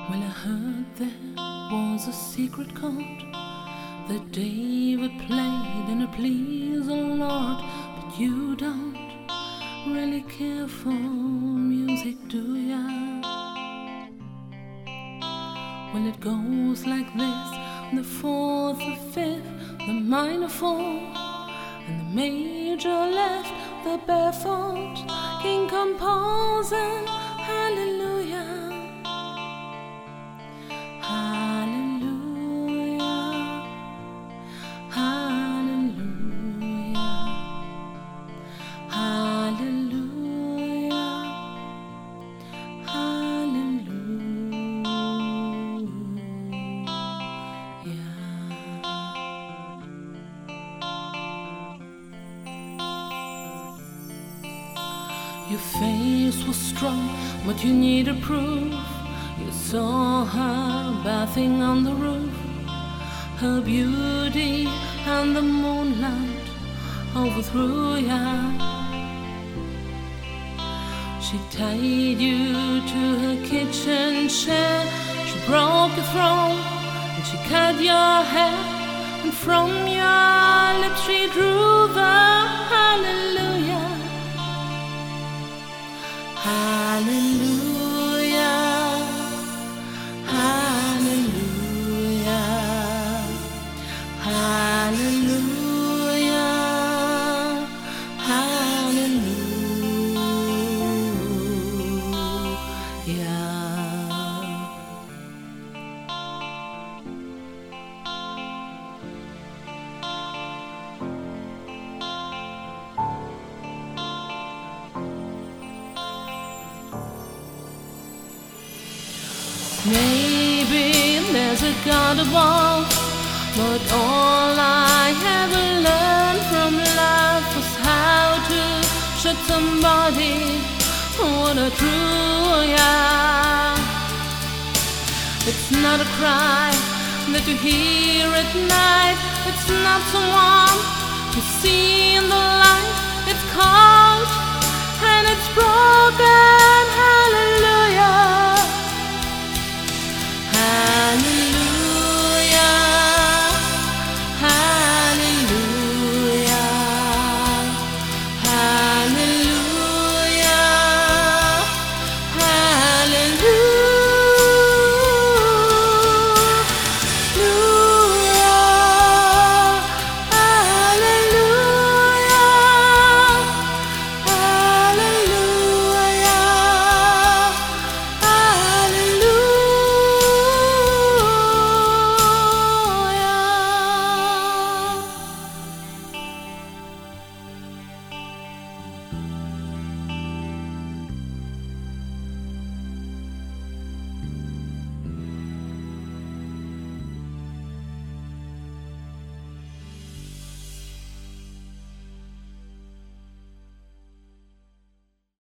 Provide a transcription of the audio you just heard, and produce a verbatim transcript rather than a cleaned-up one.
Well, I heard there was a secret chord that David played and it pleased the Lord, but you don't really care for music, do ya? Well, it goes like this: the fourth, the fifth, the minor fall, and the major left, the barefoot king composing hallelujah. Your face was strong, but you needed proof. You saw her bathing on the roof, her beauty and the moonlight overthrew ya. She tied you to her kitchen chair, she broke your throne, and she cut your hair, and from your lips she drew the hallelujah. Hallelujah, hallelujah, hallelujah, hallelujah. Maybe there's a God above, but all I ever learned from love was how to shoot somebody what I drew ya. It's not a cry that you hear at night, it's not someone you see